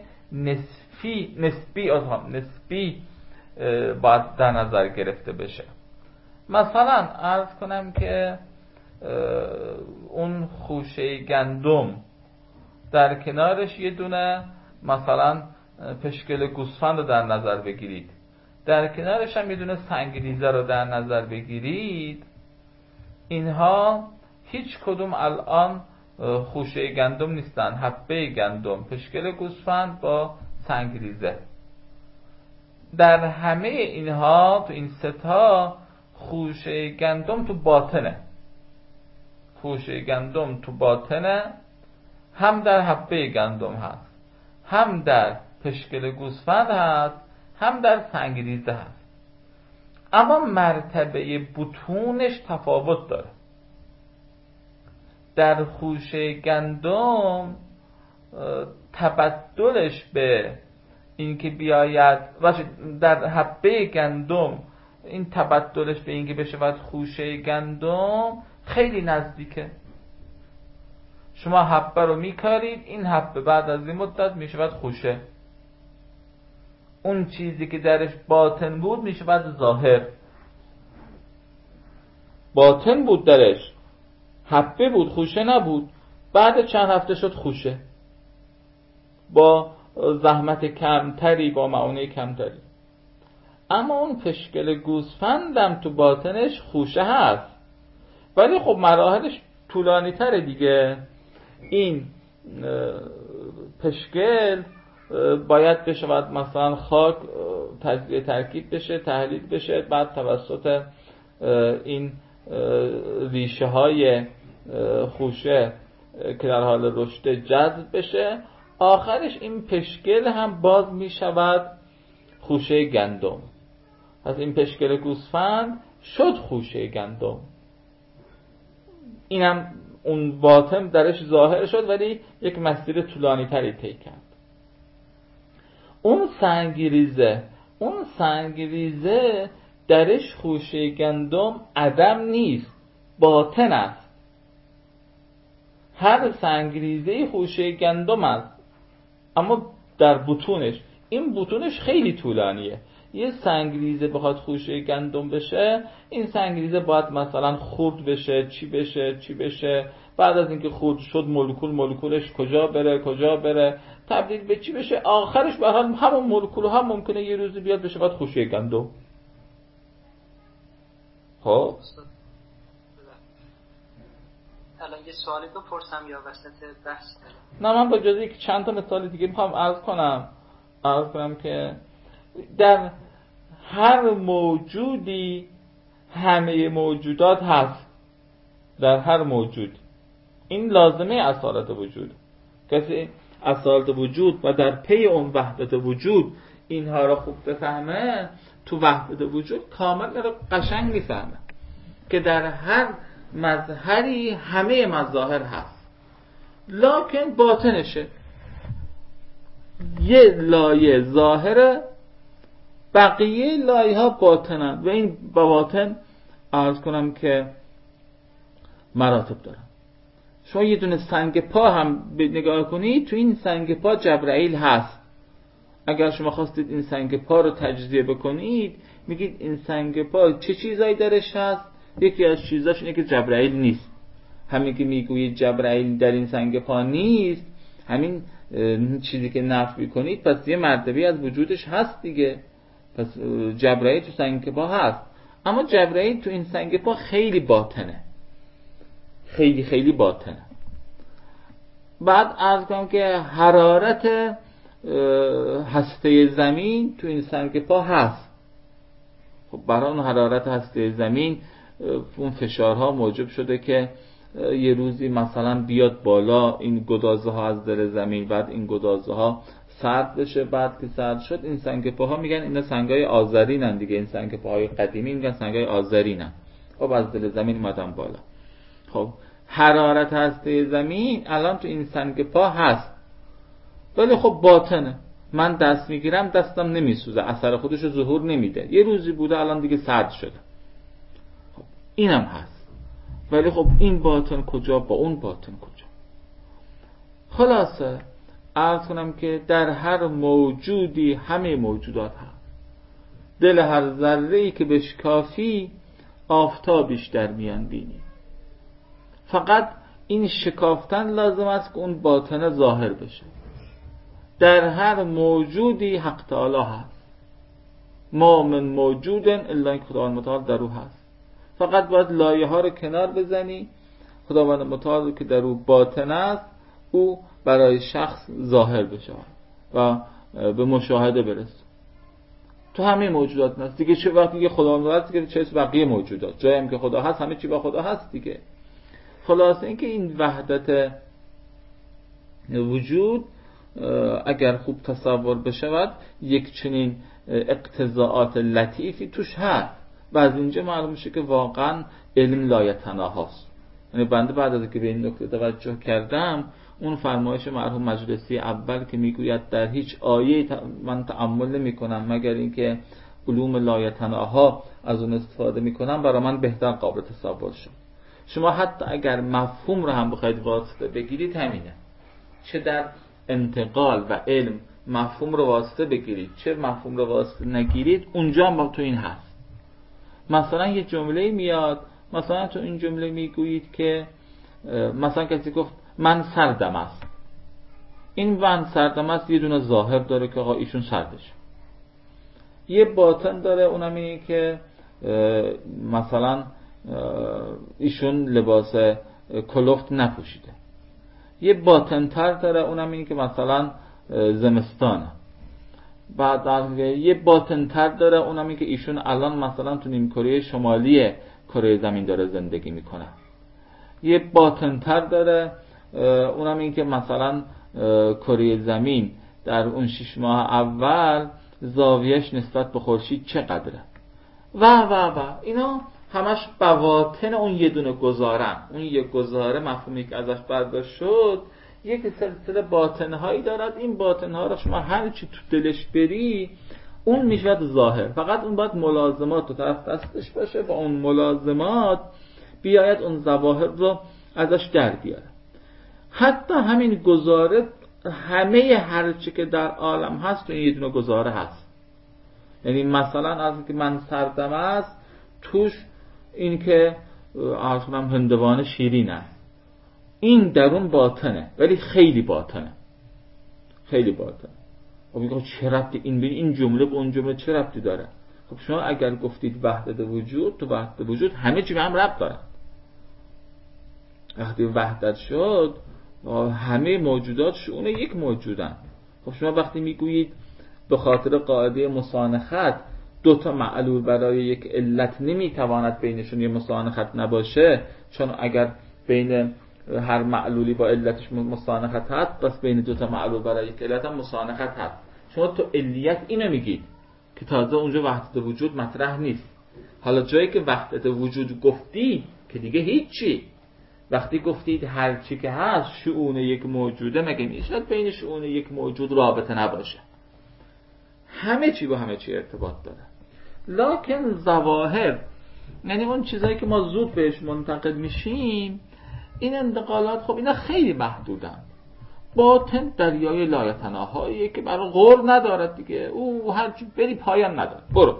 نسبی باید در نظر گرفته بشه. مثلا عرض کنم که اون خوشه گندم در کنارش یه دونه مثلا پشکل گوسفند رو در نظر بگیرید، در کنارش هم یه دونه سنگریزه رو در نظر بگیرید، اینها هیچ کدوم الان خوشه گندم نیستن، حبه گندم، پشکل گوسفند با سنگریزه. در همه اینها تو این ستا خوشه گندم تو باطنه، خوشه گندم تو باطنه، هم در حبه گندم هست، هم در پشکل گوسفند هست، هم در سنگریزه هست. اما مرتبه بطونش تفاوت داره. در خوشه گندم تبدلش به اینکه بیاید در حبه گندم این تبدلش به اینکه بشه خوشه گندم خیلی نزدیکه. شما حبه رو میکارید، این حبه بعد از این مدت میشه خوشه. اون چیزی که درش باطن بود میشه ظاهر. باطن بود درش، حبه بود، خوشه نبود، بعد چند هفته شد خوشه با زحمت کمتری، با معونه کمتری. اما اون پشکل گوسفندم تو باطنش خوشه هست، ولی خب مراحلش طولانی تره دیگه. این پشکل باید بشه مثلا خاک تجزیه ترکیب بشه، تحلیل بشه، بعد توسط این ریشه های خوشه که در حال رشد جذب بشه، آخرش این پشکل هم باز می شود خوشه گندم. پس این پشکل گوسفند شد خوشه گندم، اینم اون باطن درش ظاهر شد، ولی یک مسیر طولانی تری طی کرد. اون سنگریزه درش خوشه گندم عدم نیست، باطن است. هر سنگریزه خوشه گندم است، اما در بطونش، این بطونش خیلی طولانیه. یه سنگریزه بخواد خوشه گندم بشه، این سنگریزه باید مثلا خرد بشه، چی بشه، بعد از اینکه خرد شد مولکولش کجا بره تبدیل به چی بشه، آخرش به حال همون مولکول هم ممکنه یه روزی بیاد بشه باید خوشه گندم. خب الان یه سوالی بپرسم یا وسط بحث؟ نه، من با اجازه که چند تا مثال دیگه میخوام عرض کنم که در هر موجودی همه موجودات هست. در هر موجود این لازمه اصالت وجود. کسی اصالت وجود و در پی اون وحدت وجود اینها را خوب بفهمه، تو وحدت وجود کامل رو قشنگ میفهمه که در هر مظهری همه مظاهر هست، لکن باطنشه یه لایه ظاهره، بقیه لایه ها باطنن و این باطن عرض کنم که مراتب دارن. شما یه دونه سنگ پا هم نگاه کنید، تو این سنگ پا جبرائیل هست. اگر شما خواستید این سنگ پا رو تجزیه بکنید، میگید این سنگ پا چه چیزایی درش هست؟ یکی از چیزاش اینه که جبرائیل نیست. همین که میگویید جبرائیل در این سنگ پا نیست، همین چیزی که نفی کنید پس یه مرتبه از وجودش هست دیگه. پس جبرائیل تو سنگ پا هست، اما جبرائیل تو این سنگ پا خیلی باطنه، خیلی باطنه. بعد عرض کنم که حرارت هسته زمین تو این سنگ پا هست. خب برای اون حرارت هسته زمین اون فشارها موجب شده که یه روزی مثلا بیاد بالا این گدازه ها از دل زمین، بعد این گدازه ها سرد بشه، بعد که سرد شد این سنگ پاها میگن اینا سنگای آذرینن دیگه، این سنگ پاهای قدیمی میگن سنگای آذرینن. خب از دل زمین اومدن بالا. خب حرارت هسته زمین الان تو این سنگ پا هست، ولی خب باطنه. من دست میگیرم دستم نمیسوزه، اثر خودش رو ظهور نمیده. یه روزی بوده الان دیگه سرد شده. خب اینم هست. ولی خب این باطن کجا با اون باطن کجا؟ خلاصه عرض کنم که در هر موجودی همه موجودات هست. دل هر ذره‌ای که بشکافی آفتابیش در میان بینی. فقط این شکافتن لازم است که اون باطن ظاهر بشه. در هر موجودی حق تعالی هست. ما من موجود الا این خداوند متعال در او هست. فقط باید لایه ها رو کنار بزنی، خداوند متعال که در او باطن است او برای شخص ظاهر بشه و به مشاهده برسه. تو همه موجودات هست دیگه. چه وقتی که خداوند هست دیگه چه بقیه موجودات، جایی هم که خدا هست همه چی با خدا هست دیگه. خلاصه اینکه این وحدت وجود اگر خوب تصور بشود یک چنین اقتضاعات لطیفی توش هست و از اینجا معلوم میشه که واقعا علم لایتناهاست. یعنی بنده بعد از که به این نکته توجه کردم، اون فرمایش مرحوم مجلسی اول که میگوید در هیچ آیه من تأمل نمی کنم مگر اینکه علوم لایتناها از اون استفاده میکنم، برای من بهتر قابل تصور شد. شما حتی اگر مفهوم رو هم بخواید واسطه بگیرید همینه، چه در انتقال و علم مفهوم رو واسطه بگیرید چه مفهوم رو واسطه نگیرید، اونجا هم با تو این هست. مثلا یه جمله میاد، مثلا تو این جمله میگویید که مثلا کسی گفت من سردم است. این من سردم است یه دونه ظاهر داره که آقا ایشون سردش، یه باطن داره اونم اینه که مثلا ایشون لباس کلفت نپوشیده. یه باطن تر داره اونم اینه که مثلا زمستانه. بعد یه باطن تر داره اونم اینه که ایشون الان مثلا تو نیم کره شمالی کره زمین داره زندگی میکنه. یه باطن تر داره اونم اینه که مثلا کره زمین در اون 6 ماه اول زاویهش نسبت به خورشید چقدره و اینا همش بواطن اون یه دونه گزارن. اون یه گزاره مفهومی که ازش برداشت شد یک سلسله باطنهایی دارد. این باطنها رو شما هر چی تو دلش بری اون میشود ظاهر. فقط اون باید ملازمات تو طرف دستش باشه، با اون ملازمات بیاید اون ظواهر رو ازش در بیاره. حتی همین گزاره همه هر چی که در عالم هست تو این یه دونه گزاره هست. یعنی مثلا از که من سردم است توش این که عرضم هندوانه شیرین است، این درون باطنه ولی خیلی باطنه، خیلی باطنه. خب میگه چه ربطی این جمله به اون جمله چه ربطی داره؟ خب شما اگر گفتید وحدت وجود، تو وحدت وجود همه چی به هم ربط داره. وقتی وحدت شد همه موجودات شؤون یک موجودن. خب شما وقتی میگویید به خاطر قاعده مسانخت دو تا معلول برای یک علت نمیتواند بینشون یه مسانخت نباشه، چون اگر بین هر معلولی با علتش مسانخت هست پس بین دو تا معلول برای یک علت هم مسانخت هست. شما تو علیت اینو میگید که تازه اونجا وحدت وجود مطرح نیست. حالا جایی که وحدت وجود گفتی که دیگه هیچی. وقتی گفتید هر چی که هست شؤون یک موجوده، مگه میشه بین شؤون یک موجود رابطه نباشه؟ همه چی با همه چی ارتباط داره. لکن ظواهر، یعنی اون چیزایی که ما زود بهش منتقل میشیم، این انتقالات خب اینا خیلی محدودن. باطن دریای لایتناهاییه که برای غور ندارد دیگه. او هر چی بری پایان نداره. برو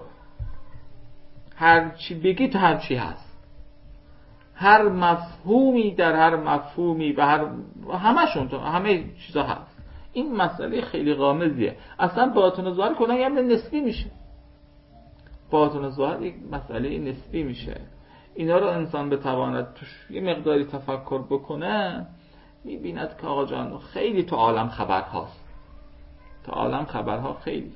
هر چی بگی تو هر چی هست. هر مفهومی در هر مفهومی و همشون تو همه چیزا هست. این مسئله خیلی غامضیه. اصلا باطن و ظاهر کلا یه نسبی میشه. باطن و ظاهر یک مسئله نسبی میشه. اینا رو انسان بتواند توش یه مقداری تفکر بکنه میبیند که آقا جان خیلی تو عالم خبر هاست. تو عالم خبرها خیلی.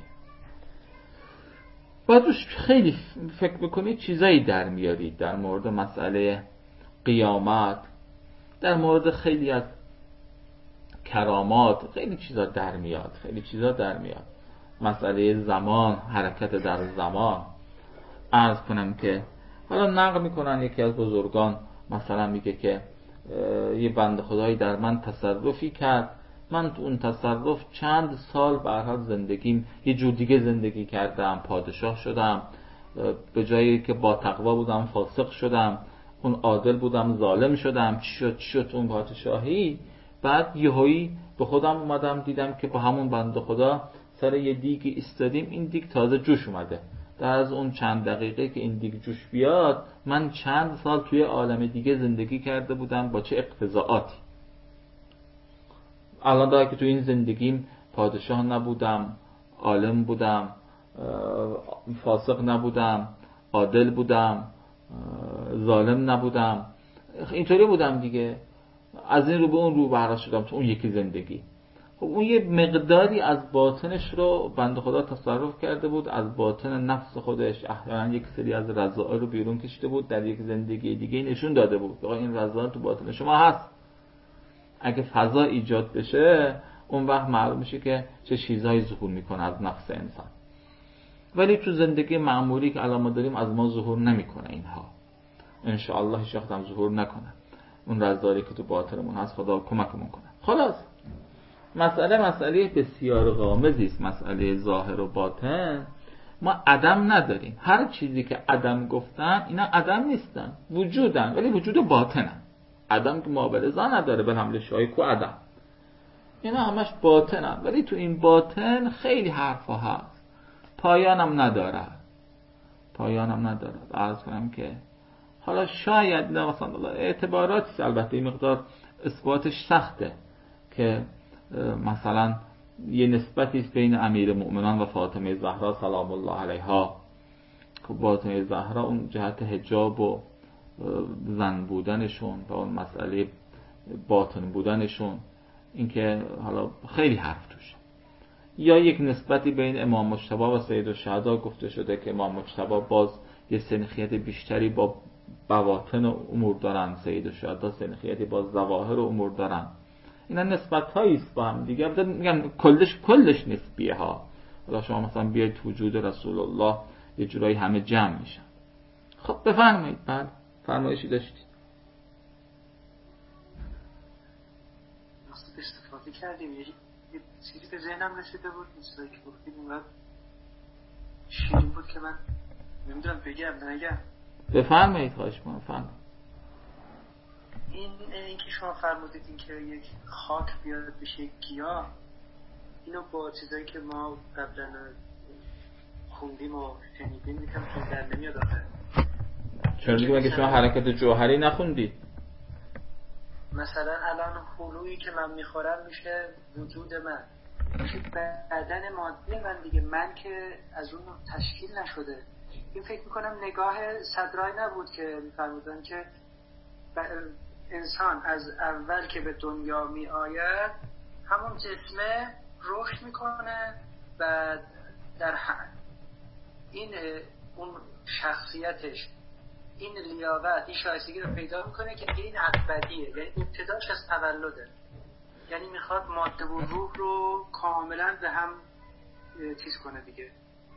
بعدش خیلی فکر بکنید چیزایی در میارید در مورد مسئله قیامت، در مورد خیلی از کرامات، خیلی چیزا در میاد. مسئله زمان، حرکت در زمان. عرض کنم که حالا نقل میکنن یکی از بزرگان مثلا میگه که یه بنده خدایی در من تصرفی کرد من تو اون تصرف چند سال به هر حال زندگیم یه جور دیگه زندگی کردم، پادشاه شدم، به جایی که با تقوا بودم فاسق شدم، اون عادل بودم ظالم شدم، چی شد اون پادشاهی. بعد یهویی به خودم اومدم دیدم که با همون بنده خدا سر یه دیگی ایستادیم، این دیگ تازه جوش اومده. در از اون چند دقیقه که این دیگ جوش بیاد، من چند سال توی عالم دیگه زندگی کرده بودم با چه اقتضاعاتی. الان داره که توی این زندگیم پادشاه نبودم، عالم بودم، فاسق نبودم، عادل بودم، ظالم نبودم، اینطوری بودم دیگه. از این رو به اون رو بهره شدم تو اون یکی زندگی. خب اون یه مقداری از باطنش رو بنده خدا تصرف کرده بود، از باطن نفس خودش احیانا یک سری از رذائل رو بیرون کشیده بود، در یک زندگی دیگه نشون داده بود آقا این رذائل تو باطن شما هست. اگه فضا ایجاد بشه اون وقت معلوم میشه که چه چیزهایی ظهور میکنه از نفس انسان. ولی تو زندگی معمولی که الان ما داریم از ما ظهور نمیکنه اینها. انشاءالله هیچ وقت هم ظهور نکنه اون رذائلی که تو باطنمون هست. خدا کمکمون کنه. خلاص مسئله بسیار غامضی است، مسئله ظاهر و باطن. ما عدم نداریم. هر چیزی که عدم گفتن اینا عدم نیستن، وجودن، ولی وجود باطنن. عدم که مابرزا نداره، به حمل شای کو عدم، اینا همش باطنن. ولی تو این باطن خیلی حرفا هست، پایانم نداره. عرض کنم که حالا شاید نه مثلا اعتباراتی، البته این مقدار اثباتش سخته، که مثلا یه نسبتی است بین امیرالمؤمنان و فاطمه زهرا سلام الله علیها. که فاطمه زهرا اون جهت حجاب و زن بودنشون و اون مسئله باطن بودنشون، اینکه حالا خیلی حرف توش. یا یک نسبتی بین امام مجتبی و سید الشهدا گفته شده که امام مجتبی باز یه سنخیت بیشتری با بواطن امور دارن، سید الشهدا سنخیتی با ظواهر امور دارن. اینا نسبت‌هایی است با هم دیگه. میگم کلش نسبیه ها. حالا شما مثلا بیاید وجود رسول الله یه جورایی همه جمع میشن. خب بفرمایید. بله فرمایشی داشتید. استفاده کردیم یه چیزی به ذهنم رسیده بود، مثلا که گفتیم اونقدر شیرین بود که من نمیدونم بگم نگم. بفرمایید. خواهش می‌کنم فرمایید. این که شما فرمودید این که یک خاک بیاد بشه یک گیاه، اینو با چیزایی که ما قبلا خوندیم و شنیدیم میگم که در نمیاد آخه. چرا دیگه مگه شما حرکت جوهری نخوندید؟ مثلا الان هلویی که من میخورم میشه وجود من، میشه بدن مادی من دیگه، من که از اون تشکیل نشده. این فکر میکنم نگاه صدرای نبود که میفرمودن که انسان از اول که به دنیا می آید همون جسمه رشد میکنه و در این اون شخصیتش، این لیاقت، این شایستگی رو پیدا میکنه که این ابدیه، یعنی ابتداش از تولده، یعنی میخواد ماده و روح رو کاملا به هم چیز کنه دیگه.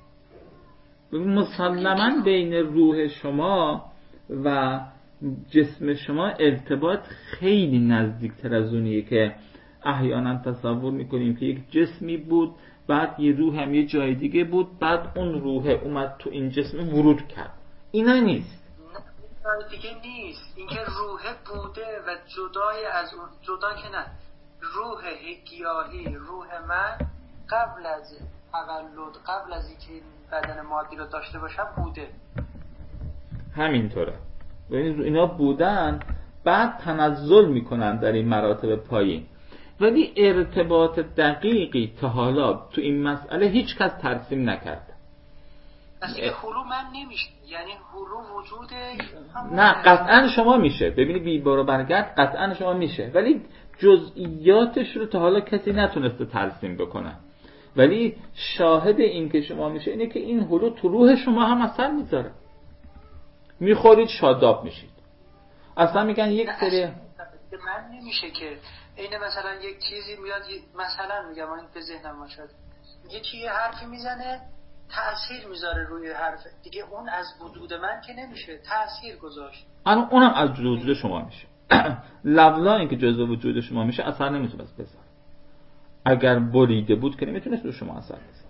مسلماً بین روح شما و جسم شما ارتباط خیلی نزدیکتر از اونیه که احیانا تصور میکنیم که یک جسمی بود، بعد یه روح هم یه جای دیگه بود، بعد اون روح اومد تو این جسم ورود کرد. اینا نیست. نه دیگه نیست. اینکه روح بوده و جدای از اون، جدا که نه، روح گیاهی، روح من قبل از تولد، قبل از اینکه بدن مادی رو داشته باشم بوده. همینطوره. اینا بودن، بعد تنزل میکنن در این مراتب پایین. ولی ارتباط دقیقی تا حالا تو این مسئله هیچ کس ترسیم نکرده. پس که هلو من نمیشه، یعنی هلو وجوده. نه قطعا شما میشه. ببینی بی برو برگرد، قطعا شما میشه، ولی جزئیاتش رو تا حالا کسی نتونسته ترسیم بکنه. ولی شاهد این که شما میشه اینه که این هلو تو روح شما هم اثر میذاره. میخورید شاداب میشید. اصلا میگن یک سری من نمیشه که این مثلا یک چیزی میاد، مثلا میگم این به ذهنم میاد یکی یه حرفی میزنه تأثیر میذاره روی حرف دیگه، اون از وجود من که نمیشه تأثیر گذاشت. اونم از وجود شما میشه. لولا اینکه جزء وجود شما میشه اثر نمیتونه بذاره. اگر بریده بود که نمیتونست رو شما اثر بذاره.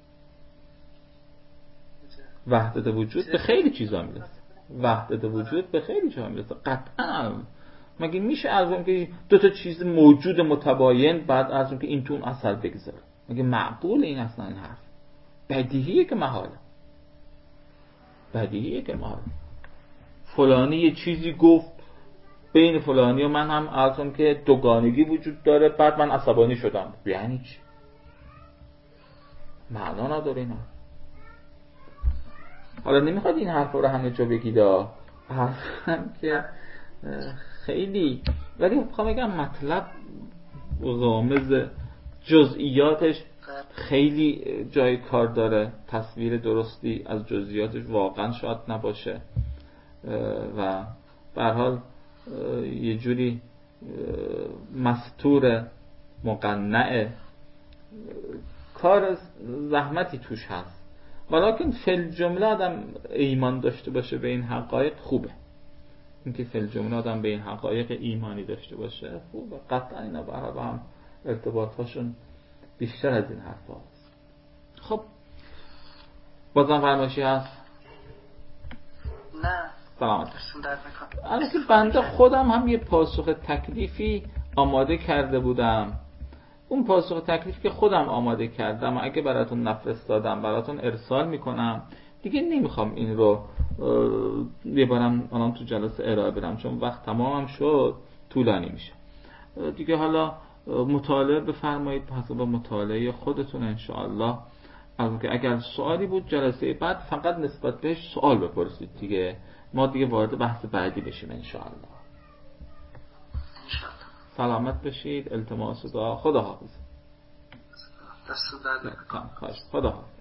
وحدت وجود به خیلی چیزا میرسه. وحدت وجود به خیلی چیزا میرسه قطعا. مگه میشه ارزم که دو تا چیز موجود متباین بعد ارزم که این تو اون اثر بگذاره؟ مگه معقول این اصلا این حرف؟ بدیهیه که محاله. بدیهیه که محاله. فلانی یه چیزی گفت بین فلانی و من هم ارزم که دوگانگی وجود داره، بعد من عصبانی شدم. یعنی چی؟ معنا نداره اینا. حالا نمیخواد این حرف رو همه جا بگید، حرفم که خیلی، ولی میخوام بگم مطلب غامض، جزئیاتش خیلی جای کار داره، تصویر درستی از جزئیاتش واقعا شاید نباشه و به هر حال یه جوری مستور مقنعه، کار زحمتی توش هست، ولیکن فی الجمله آدم ایمان داشته باشه به این حقایق خوبه. اینکه فی الجمله آدم به این حقایق ایمانی داشته باشه خوبه. قطعا اینا با هم ارتباطاشون بیشتر از این حرف هست. خب بازم فرمایشی هست؟ نه سلامت. البته بنده خودم هم یه پاسخ تکلیفی آماده کرده بودم. اون پاسخ تکلیفی که خودم آماده کردم و اگه براتون نفرستادم براتون ارسال میکنم دیگه. نمیخوام این رو یه بارم الان تو جلسه ارائه بدم چون وقت تمامم شد، طولانی میشه دیگه. حالا مطالعه بفرمایید حسب مطالعه خودتون انشاءالله. البته اگر سوالی بود جلسه بعد فقط نسبت بهش سوال بپرسید دیگه، ما دیگه وارد بحث بعدی بشیم انشاءالله. سلامت بشید. التماس دعا. خدا حافظ. دست در خدا حافظ.